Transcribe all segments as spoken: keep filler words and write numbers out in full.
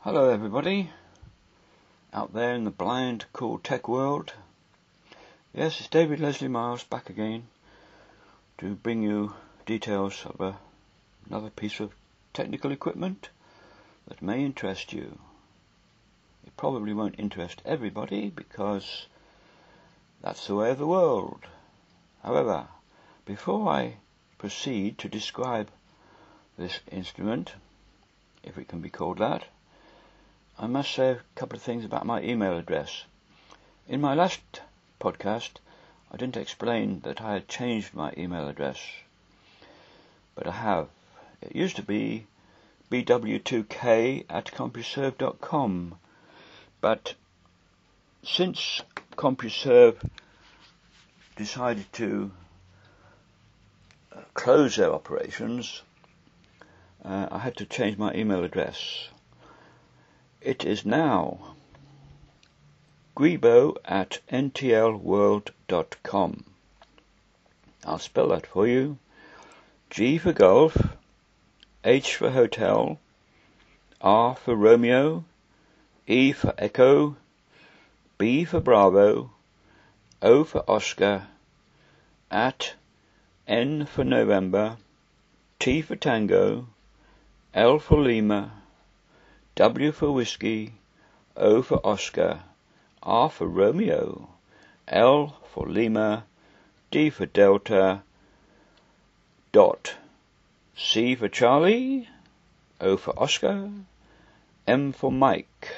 Hello everybody, out there in the blind, cool tech world. Yes, it's David Leslie Miles back again to bring you details of a, another piece of technical equipment that may interest you. It probably won't interest everybody because that's the way of the world. However, before I proceed to describe this instrument, if it can be called that, I must say a couple of things about my email address. In my last podcast, I didn't explain that I had changed my email address, but I have. It used to be b w two k at compuserve dot com, but since CompuServe decided to uh, close their operations, uh, I had to change my email address. It is now guibo at n t l world dot com. I'll spell that for you. G for golf, H for hotel, R for Romeo, E for echo, B for Bravo, O for Oscar, at N for November, T for Tango, L for Lima, W for Whiskey, O for Oscar, R for Romeo, L for Lima, D for Delta, dot, C for Charlie, O for Oscar, M for Mike,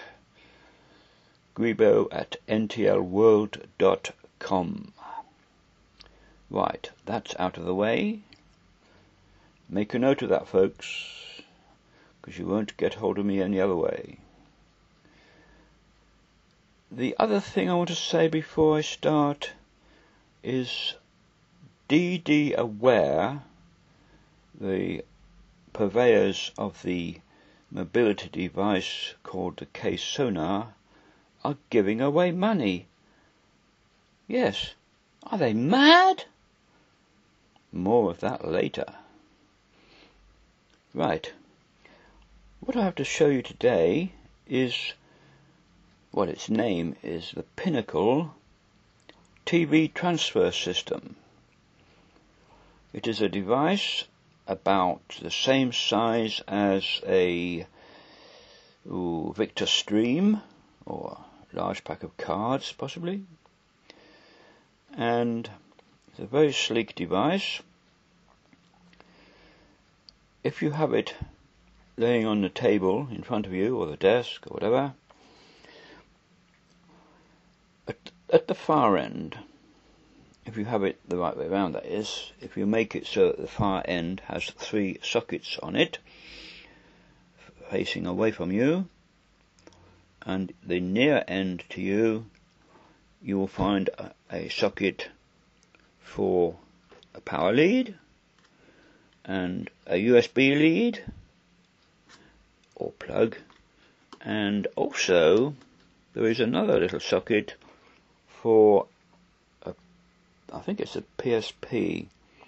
guibo at n t l world dot com. Right, that's out of the way. Make a note of that, folks, because you won't get hold of me any other way. The other thing I want to say before I start is D D Aware, the purveyors of the mobility device called the K-Sonar, are giving away money. Yes, are they mad? More of that later. Right. What I have to show you today is, well, its name is the Pinnacle T V Transfer System. It is a device about the same size as a ooh, Victor Stream, or a large pack of cards possibly, and it's a very sleek device. If you have it laying on the table in front of you, or the desk, or whatever, at, at the far end, if you have it the right way around, that is, if you make it so that the far end has three sockets on it, facing away from you, and the near end to you, you will find a, a socket for a power lead, and a U S B lead, or plug, and also there is another little socket for a, I think it's a P S P.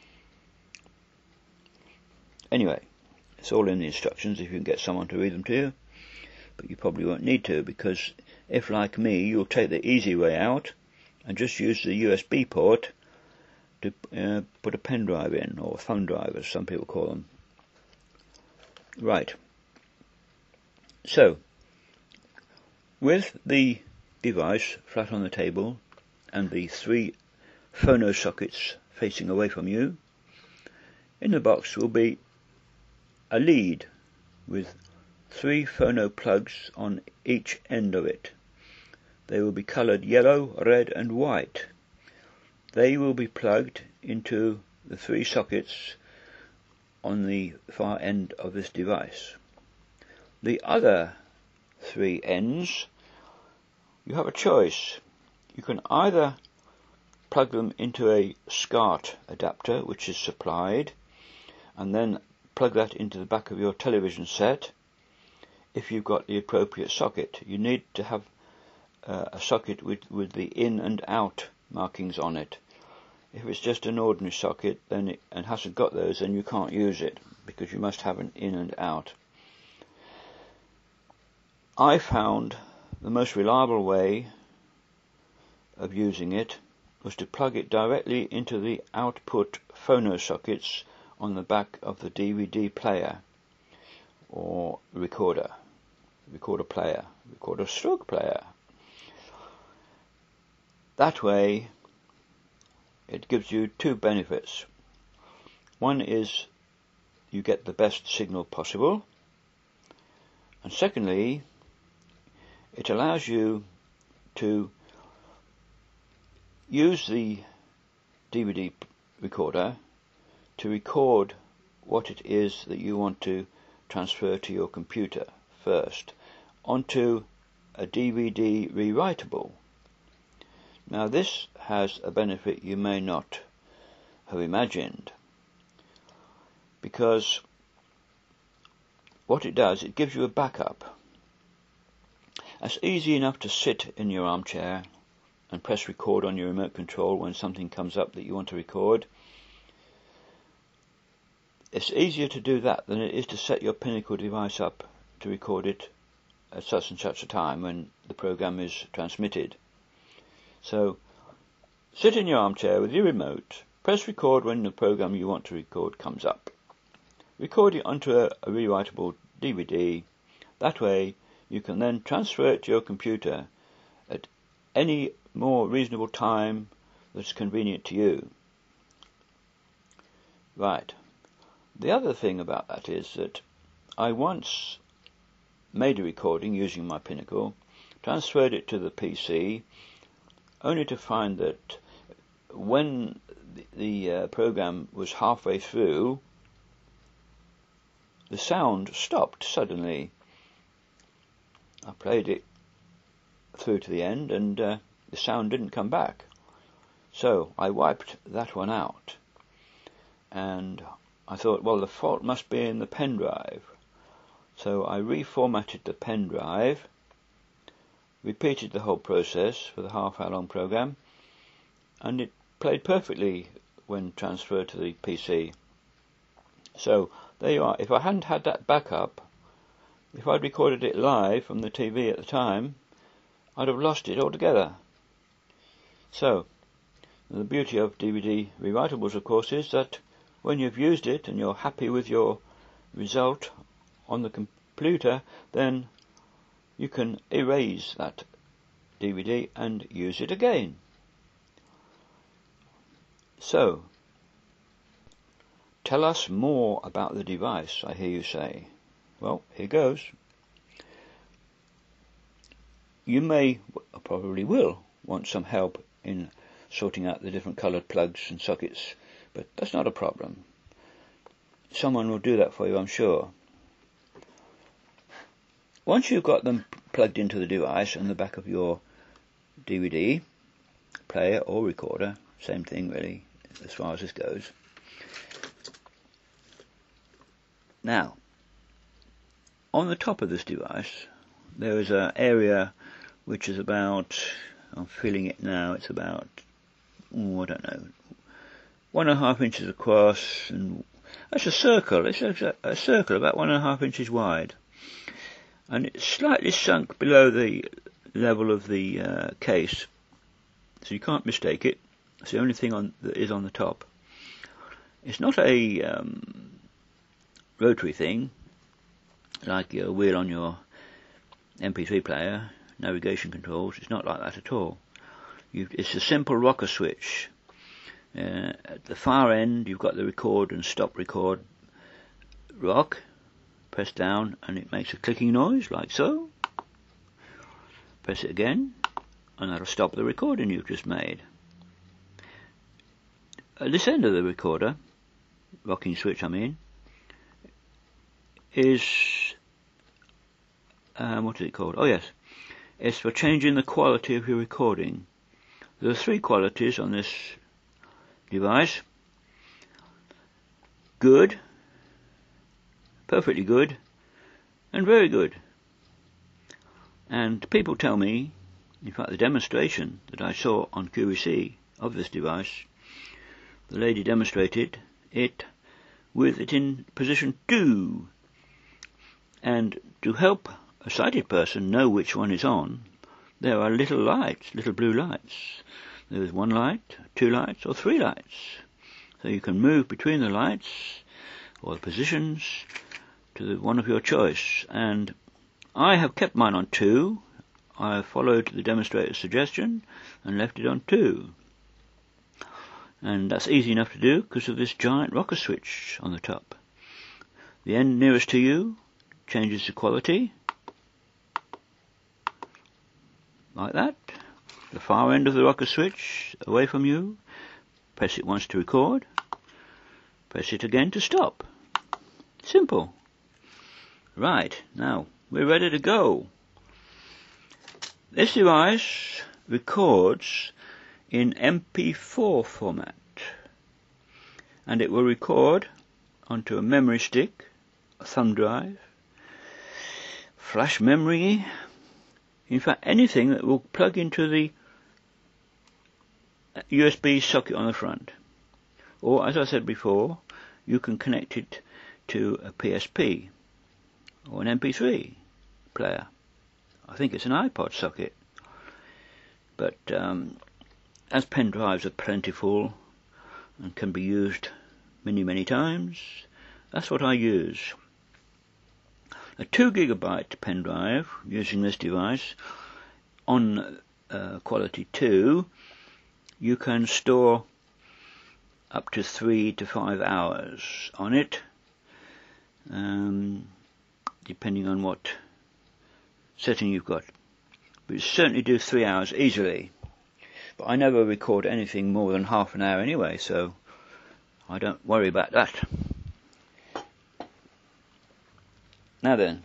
Anyway, it's all in the instructions if you can get someone to read them to you, but you probably won't need to, because if, like me, you'll take the easy way out and just use the U S B port to uh, put a pen drive in, or thumb drive as some people call them. Right. So, with the device flat on the table and the three phono sockets facing away from you, in the box will be a lead with three phono plugs on each end of it. They will be coloured yellow, red and white. They will be plugged into the three sockets on the far end of this device. The other three ends, you have a choice. You can either plug them into a SCART adapter, which is supplied, and then plug that into the back of your television set if you've got the appropriate socket. You need to have uh, a socket with, with the in and out markings on it. If it's just an ordinary socket then it, and hasn't got those, then you can't use it, because you must have an in and out. I found the most reliable way of using it was to plug it directly into the output phono sockets on the back of the D V D player or recorder, recorder player, recorder stroke player. That way it gives you two benefits. One is you get the best signal possible, and secondly, it allows you to use the D V D recorder to record what it is that you want to transfer to your computer first onto a D V D rewritable. Now this has a benefit you may not have imagined, because what it does, it gives you a backup. It's easy enough to sit in your armchair and press record on your remote control when something comes up that you want to record. It's easier to do that than it is to set your Pinnacle device up to record it at such and such a time when the program is transmitted. So, sit in your armchair with your remote, press record when the program you want to record comes up. Record it onto a, a rewritable D V D. That way you can then transfer it to your computer at any more reasonable time that's convenient to you. Right. The other thing about that is that I once made a recording using my Pinnacle, transferred it to the P C, only to find that when the, the uh, program was halfway through, the sound stopped suddenly. I played it through to the end and uh, the sound didn't come back. So I wiped that one out, and I thought, well, the fault must be in the pen drive. So I reformatted the pen drive, repeated the whole process for the half hour long program, and it played perfectly when transferred to the P C. So there you are. If I hadn't had that backup, if I'd recorded it live from the T V at the time, I'd have lost it altogether. So the beauty of D V D rewritables, of course, is that when you've used it and you're happy with your result on the computer, then you can erase that D V D and use it again. So, tell us more about the device, I hear you say. Well, here goes. You may, probably will, want some help in sorting out the different coloured plugs and sockets, but that's not a problem. Someone will do that for you, I'm sure. Once you've got them plugged into the device and the back of your D V D player or recorder, same thing really, as far as this goes. Now, on the top of this device, there is an area which is about, I'm feeling it now, it's about, oh, I don't know, one and a half inches across, and that's a circle, it's a, a circle about one and a half inches wide. And it's slightly sunk below the level of the uh, case, so you can't mistake it. It's the only thing on that is on the top. It's not a um, rotary thing, like your wheel on your M P three player, navigation controls. It's not like that at all. You've, it's a simple rocker switch. Uh, at the far end, you've got the record and stop record rock. Press down and it makes a clicking noise, like so. Press it again, and that'll stop the recording you've just made. At this end of the recorder, rocking switch I mean, is, um, what is it called? Oh yes, it's for changing the quality of your recording. There are three qualities on this device. Good, perfectly good, and very good. And people tell me, in fact the demonstration that I saw on Q V C of this device, the lady demonstrated it with it in position two. And to help a sighted person know which one is on, there are little lights, little blue lights. There's one light, two lights, or three lights. So you can move between the lights or the positions to the one of your choice. And I have kept mine on two. I have followed the demonstrator's suggestion and left it on two. And that's easy enough to do because of this giant rocker switch on the top. The end nearest to you changes the quality, like that. The far end of the rocker switch away from you, press it once to record, press it again to stop. Simple. Right, now we're ready to go. This device records in M P four format, and it will record onto a memory stick, a thumb drive, flash memory, in fact anything that will plug into the U S B socket on the front. Or, as I said before, you can connect it to a P S P or an M P three player. I think it's an iPod socket. But um, as pen drives are plentiful and can be used many, many times, that's what I use. A two gigabyte pen drive using this device on uh, quality two, you can store up to three to five hours on it, um, depending on what setting you've got. But you certainly do three hours easily. But I never record anything more than half an hour anyway, so I don't worry about that. Now then,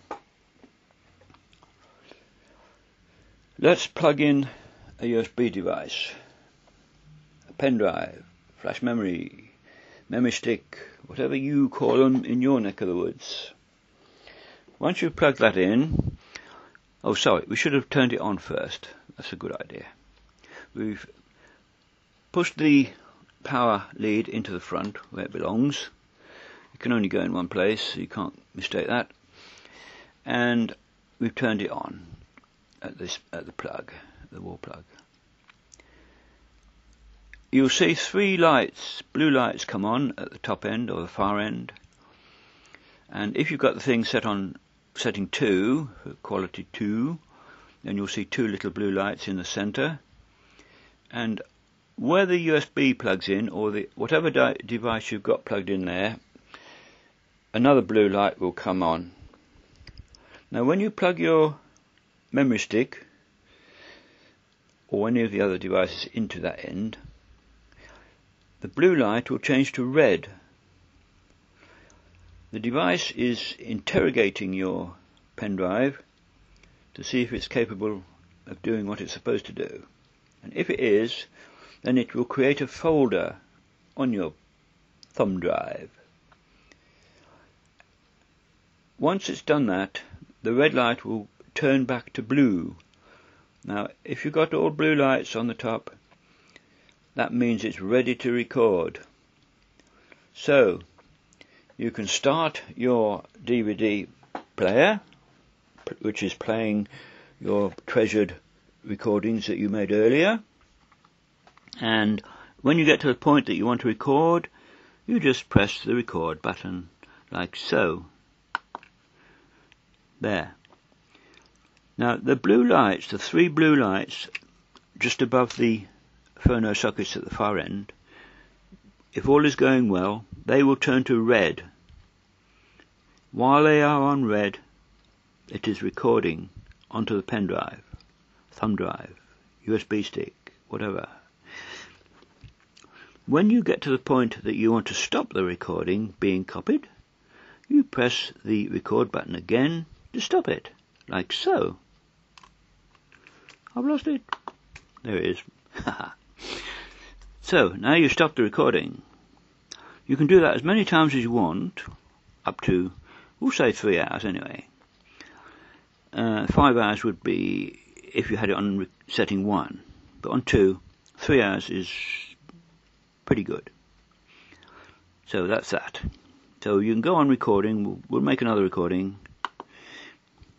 let's plug in a U S B device, a pen drive, flash memory, memory stick, whatever you call them in your neck of the woods. Once you've plugged that in, oh sorry, we should have turned it on first. That's a good idea. We've pushed the power lead into the front where it belongs. It can only go in one place, so you can't mistake that. And we've turned it on at this at the plug, the wall plug. You'll see three lights, blue lights come on at the top end or the far end. And if you've got the thing set on setting two, quality two, then you'll see two little blue lights in the center. And where the U S B plugs in, or the whatever di device you've got plugged in there, another blue light will come on. Now when you plug your memory stick or any of the other devices into that end, the blue light will change to red. The device is interrogating your pen drive to see if it's capable of doing what it's supposed to do. And if it is, then it will create a folder on your thumb drive. Once it's done that, the red light will turn back to blue. Now, if you've got all blue lights on the top, that means it's ready to record. So, you can start your D V D player, which is playing your treasured recordings that you made earlier. And when you get to the point that you want to record, you just press the record button, like so. There. Now the blue lights, the three blue lights just above the phono sockets at the far end, if all is going well, they will turn to red. While they are on red, it is recording onto the pen drive, thumb drive, U S B stick, whatever. When you get to the point that you want to stop the recording being copied, you press the record button again to stop it, like so. I've lost it. There it is. So, now you stop the recording. You can do that as many times as you want, up to, we'll say three hours anyway. Uh, five hours would be if you had it on setting one, but on two, three hours is pretty good. So that's that. So you can go on recording. We'll, we'll make another recording.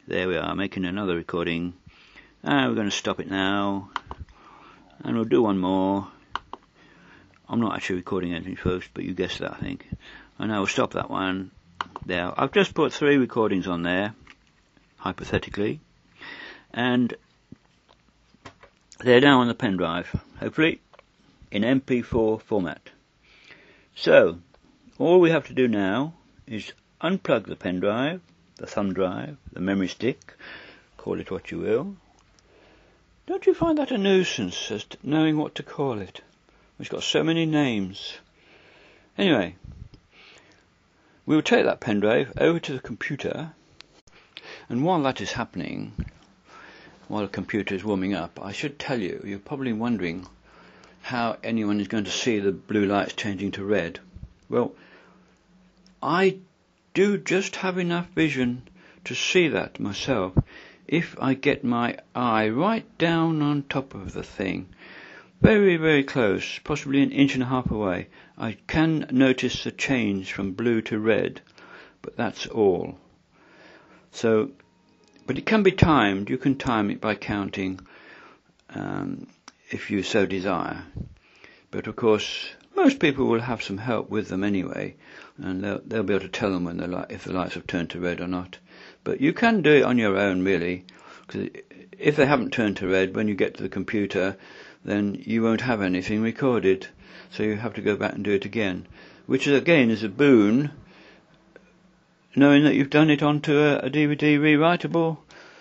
there we are, making another recording. And we're going to stop it now, and we'll do one more. I'm not actually recording anything first, but you guessed that, I think. And I will stop that one there. I've just put three recordings on there, hypothetically, and they're now on the pen drive, hopefully in M P four format. So all we have to do now is unplug the pen drive, the thumb drive, the memory stick, call it what you will. Don't you find that a nuisance, as to knowing what to call it? It's got so many names. Anyway, we will take that pen drive over to the computer, and while that is happening, while the computer is warming up, I should tell you, you're probably wondering how anyone is going to see the blue lights changing to red. Well, I do just have enough vision to see that myself if I get my eye right down on top of the thing. Very, very close, possibly an inch and a half away. I can notice the change from blue to red, but that's all. So, but it can be timed. You can time it by counting, um, if you so desire. But of course, most people will have some help with them anyway, and they'll, they'll be able to tell them when the light, if the lights have turned to red or not. But you can do it on your own, really, because if they haven't turned to red, when you get to the computer, then you won't have anything recorded, so you have to go back and do it again, which is, again is a boon, knowing that you've done it onto a, a D V D rewritable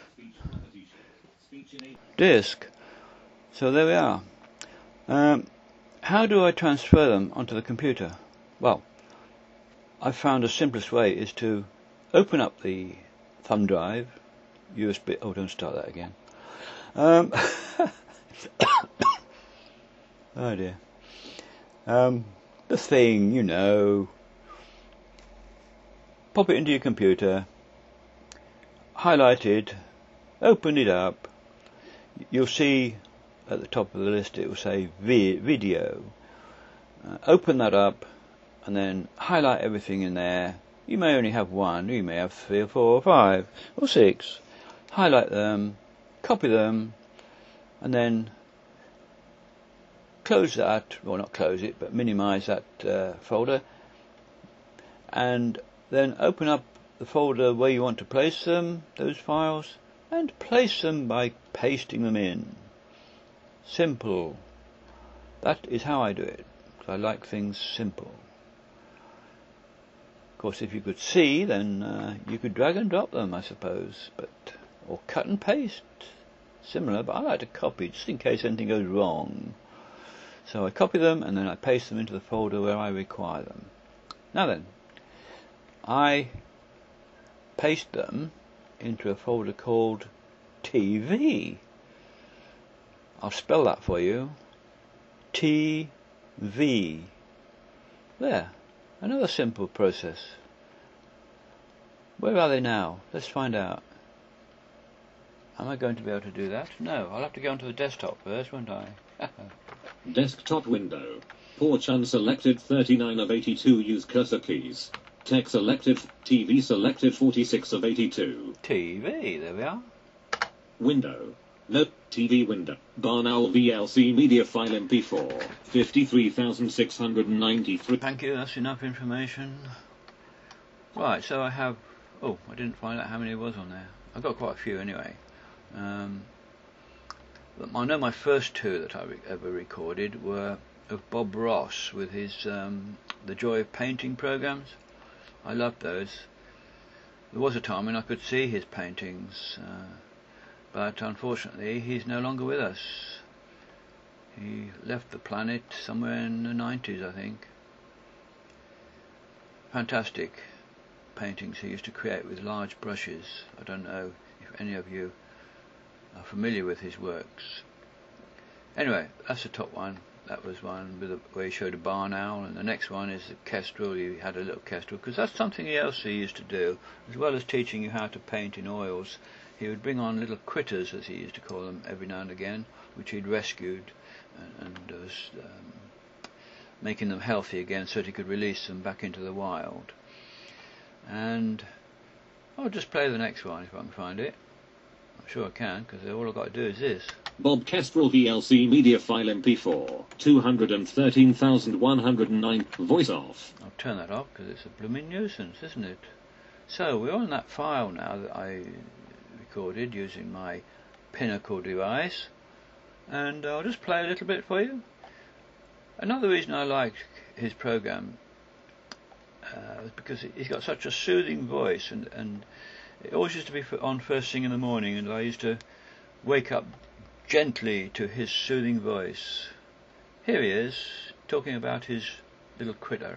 disc. So there we are. Um, how do I transfer them onto the computer? Well, I found the simplest way is to open up the thumb drive, U S B, oh don't start that again. Um, oh dear. Um, the thing, you know. Pop it into your computer, highlight it, open it up. You'll see at the top of the list it will say vi video. Uh, open that up and then highlight everything in there. You may only have one, you may have three or four or five or six. Highlight them, copy them, and then close that, well not close it, but minimize that uh, folder, and then open up the folder where you want to place them, those files, and place them by pasting them in. Simple. That is how I do it, because I like things simple. Of course, if you could see, then uh, you could drag and drop them, I suppose, but or cut and paste, similar, but I like to copy just in case anything goes wrong. So I copy them and then I paste them into the folder where I require them. Now then, I paste them into a folder called T V. I'll spell that for you. T V. There. Another simple process. Where are they now? Let's find out. Am I going to be able to do that? No, I'll have to go onto the desktop first, won't I? Desktop window. Porch unselected thirty-nine of eighty-two. Use cursor keys. Tech selected. T V selected forty-six of eighty-two. T V, there we are. Window. No T V window. Barn Owl V L C media file M P four. fifty-three thousand six hundred ninety-three. Thank you, that's enough information. Right, so I have... Oh, I didn't find out how many was on there. I've got quite a few anyway. Um, but I know my first two that I re ever recorded were of Bob Ross with his um, The Joy of Painting programs. I loved those. There was a time when I could see his paintings, uh, but unfortunately he's no longer with us. He left the planet somewhere in the nineties, I think. Fantastic paintings he used to create with large brushes. I don't know if any of you are familiar with his works. Anyway, that's the top one. That was one with a, where he showed a barn owl, and the next one is the kestrel. He had a little kestrel, because that's something else he used to do. As well as teaching you how to paint in oils, he would bring on little critters, as he used to call them, every now and again, which he'd rescued, and, and was um, making them healthy again so that he could release them back into the wild. And oh, I'll just play the next one if I can find it. I'm sure I can, because all I've got to do is this. Bob Kestrel V L C media file M P four, two hundred thirteen thousand one hundred nine, voice off. I'll turn that off because it's a blooming nuisance, isn't it? So we're on that file now that I recorded using my Pinnacle device, and I'll just play a little bit for you. Another reason I like his program uh, is because he's got such a soothing voice, and, and it always used to be on first thing in the morning, and I used to wake up gently to his soothing voice. Here he is, talking about his little critter.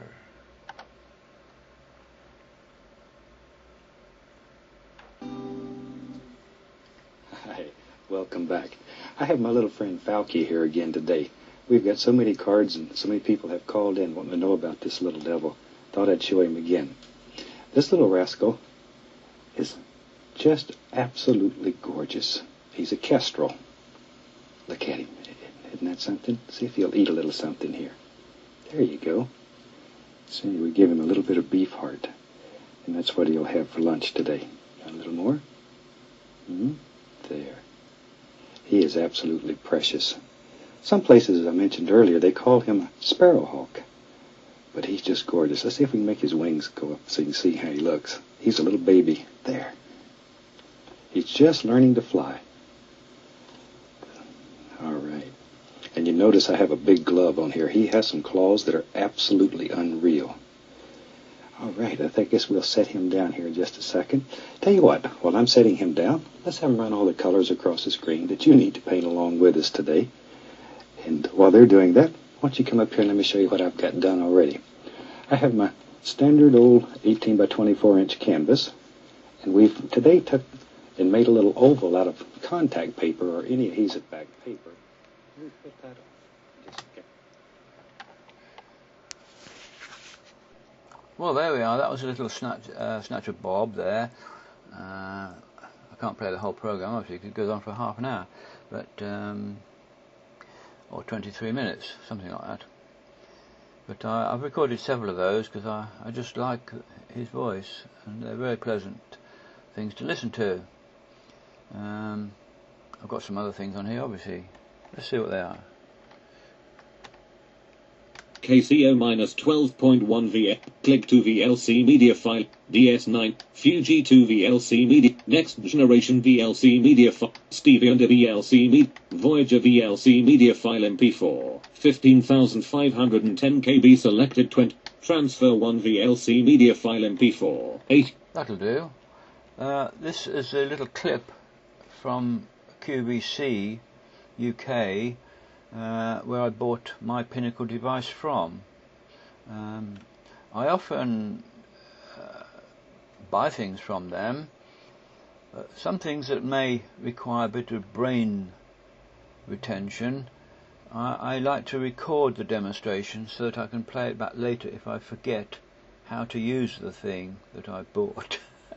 Hi, welcome back. I have my little friend Falky here again today. We've got so many cards and so many people have called in wanting to know about this little devil. Thought I'd show him again. This little rascal is just absolutely gorgeous. He's a Kestrel. Look at him. Isn't that something? See if he'll eat a little something here. There you go. See, we give him a little bit of beef heart. And that's what he'll have for lunch today. Got a little more? Mm-hmm. There. He is absolutely precious. Some places, as I mentioned earlier, they call him a sparrowhawk. But he's just gorgeous. Let's see if we can make his wings go up so you can see how he looks. He's a little baby. There. He's just learning to fly. All right. And you notice I have a big glove on here. He has some claws that are absolutely unreal. All right, I think guess we'll set him down here in just a second. Tell you what, while I'm setting him down, let's have him run all the colors across the screen that you need to paint along with us today. And while they're doing that, why don't you come up here and let me show you what I've got done already. I have my standard old eighteen by twenty-four inch canvas, and we've today took and made a little oval out of contact paper or any adhesive back paper. Let me put that on. Just get... Well, there we are. That was a little snatch, uh, snatch of Bob there. Uh, I can't play the whole program, obviously, because it goes on for half an hour, but um, or twenty-three minutes, something like that. But I, I've recorded several of those because I, I just like his voice, and they're very pleasant things to listen to. Um, I've got some other things on here, obviously. Let's see what they are. K C O minus twelve point one V, click to V L C media file, D S nine, Fuji two V L C media, next generation V L C media file, Stevie Wonder V L C media, Voyager V L C media file M P four, fifteen thousand five hundred ten K B selected twenty, transfer one V L C media file M P four, eight. That'll do. Uh, this is a little clip from Q V C U K, Uh, where I bought my Pinnacle device from. Um, I often uh, buy things from them, uh, some things that may require a bit of brain retention. I, I like to record the demonstration so that I can play it back later if I forget how to use the thing that I bought.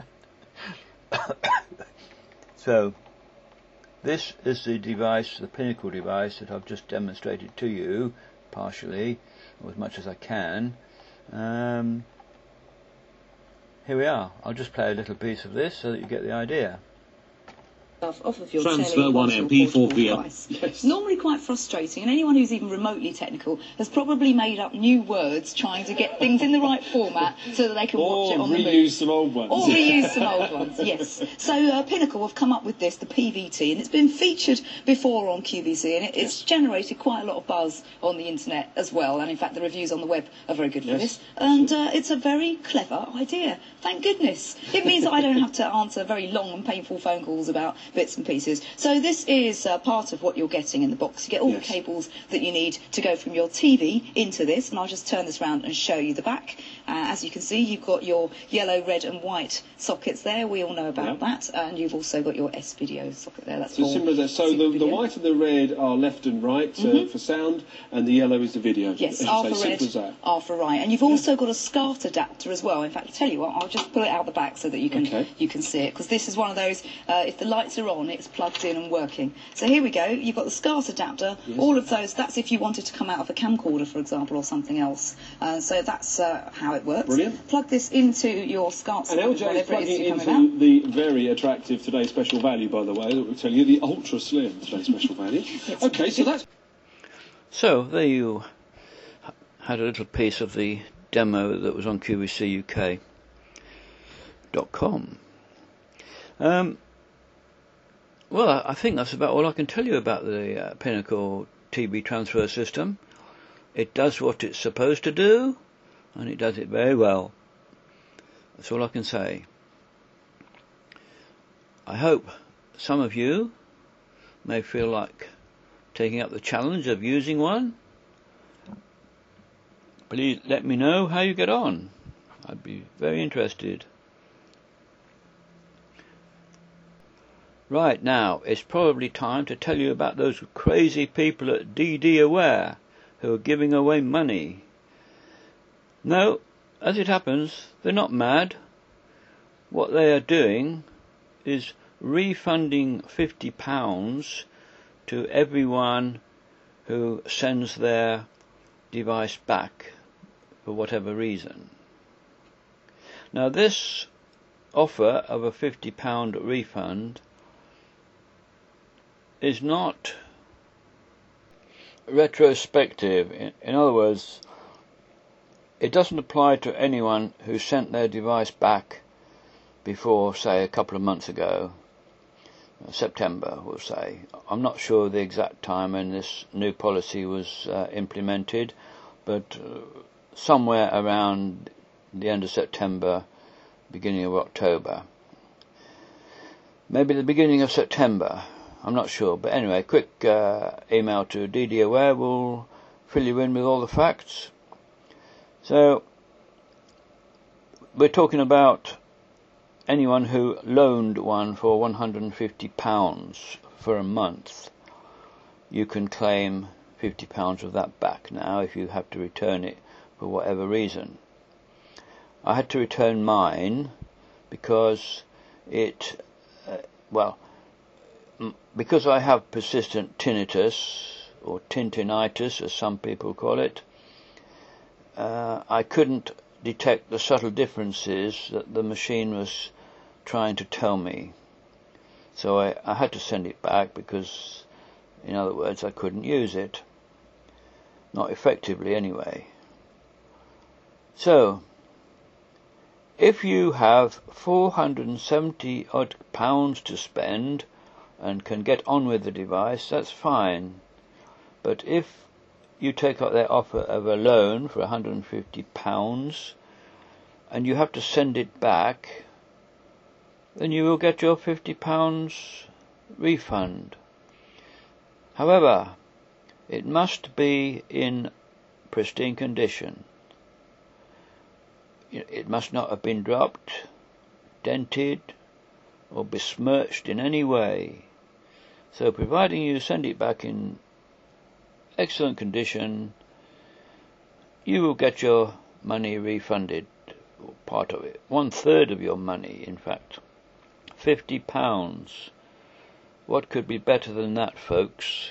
So this is the device, the Pinnacle device that I've just demonstrated to you, partially, or as much as I can. Um, here we are. I'll just play a little piece of this so that you get the idea. Off of your Transfer one M P four V L. Yes. It's normally quite frustrating, and anyone who's even remotely technical has probably made up new words trying to get things in the right format so that they can or watch it on the move. Or reuse some old ones. Or reuse some old ones, yes. So uh, Pinnacle have come up with this, the P V T, and it's been featured before on Q V C, and it, it's generated quite a lot of buzz on the internet as well, and in fact the reviews on the web are very good for yes. this. And uh, it's a very clever idea. Thank goodness. It means that I don't have to answer very long and painful phone calls about bits and pieces. So this is uh, part of what you're getting in the box. You get all yes. the cables that you need to go from your T V into this, and I'll just turn this round and show you the back. Uh, as you can see, you've got your yellow, red and white sockets there. We all know about yep. that. And you've also got your S-video socket there. That's so for similar there. So the, the white and the red are left and right mm-hmm. uh, for sound, and the yellow is the video. Yes, as R say, for red, simple as that. R for right. And you've also got a SCART adapter as well. In fact, I'll tell you what, I'll just pull it out the back so that you can okay. you can see it, because this is one of those, uh, if the lights later on it's plugged in and working. So here we go, you've got the SCART adapter, Yes. all of those, that's if you wanted to come out of a camcorder, for example, or something else. Uh, so that's uh, how it works. Brilliant. Plug this into your SCART And system, L J is whatever it is plugging you're coming into out. the very attractive Today Special Value, by the way, that will tell you, the Ultra Slim Today Special Value. Okay, so that's... So there you had a little piece of the demo that was on Q V C U K dot com. Um, well, I think that's about all I can tell you about the uh, Pinnacle T V transfer system. It does what it's supposed to do, and it does it very well. That's all I can say. I hope some of you may feel like taking up the challenge of using one. Please let me know how you get on. I'd be very interested. Right, now, it's probably time to tell you about those crazy people at D D Aware who are giving away money. No, as it happens, they're not mad. What they are doing is refunding fifty pounds to everyone who sends their device back for whatever reason. Now, this offer of a fifty pound refund is not retrospective. In, in other words, it doesn't apply to anyone who sent their device back before, say, a couple of months ago, September, we'll say. I'm not sure the exact time when this new policy was uh, implemented, but uh, somewhere around the end of September, beginning of October. Maybe the beginning of September. I'm not sure, but anyway, quick uh, email to D D Aware will fill you in with all the facts. So, we're talking about anyone who loaned one for one hundred fifty pounds for a month. You can claim fifty pounds of that back now if you have to return it for whatever reason. I had to return mine because it, uh, well, because I have persistent tinnitus, or tintinitis as some people call it, uh, I couldn't detect the subtle differences that the machine was trying to tell me. So I, I had to send it back because, in other words, I couldn't use it. Not effectively anyway. So, if you have four hundred seventy odd pounds to spend and can get on with the device, that's fine. But if you take up their offer of a loan for one hundred fifty pounds and you have to send it back, then you will get your fifty pounds refund. However, it must be in pristine condition. It must not have been dropped, dented, or besmirched in any way. So, providing you send it back in excellent condition, you will get your money refunded, or part of it, one third of your money, in fact. Fifty pounds. What could be better than that, folks?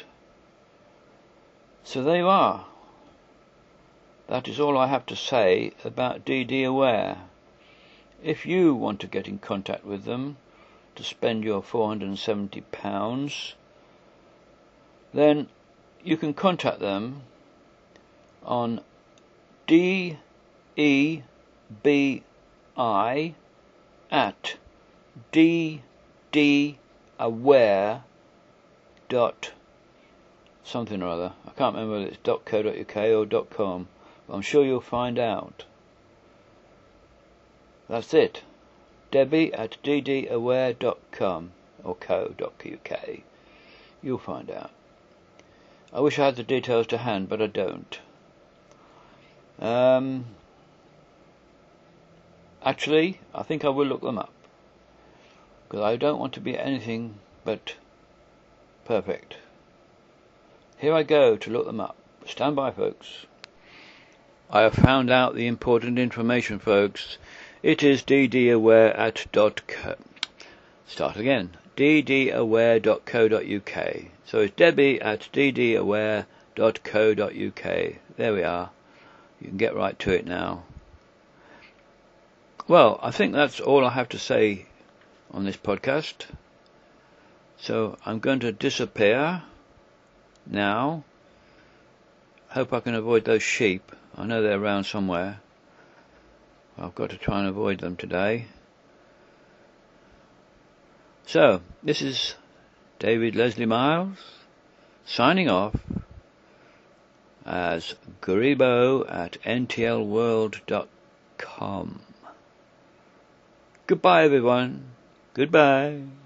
So there you are. That is all I have to say about D D Aware. If you want to get in contact with them to spend your four hundred seventy pounds, then you can contact them on D E B I at D D Aware dot something or other. I can't remember whether it's .co.uk or .com. I'm sure you'll find out. That's it. Debbie at d d aware dot com or co dot u k. You'll find out. I wish I had the details to hand, but I don't. Um, actually, I think I will look them up, because I don't want to be anything but perfect. Here I go to look them up. Stand by, folks. I have found out the important information, folks. It is ddaware at dot co. Start again. d d aware dot co dot u k. So it's Debbie at d d aware dot co dot u k. There we are. You can get right to it now. Well, I think that's all I have to say on this podcast. So I'm going to disappear now. Hope I can avoid those sheep. I know they're around somewhere. I've got to try and avoid them today. So, this is David Leslie Miles signing off as Garibo at n t l world dot com. Goodbye, everyone. Goodbye.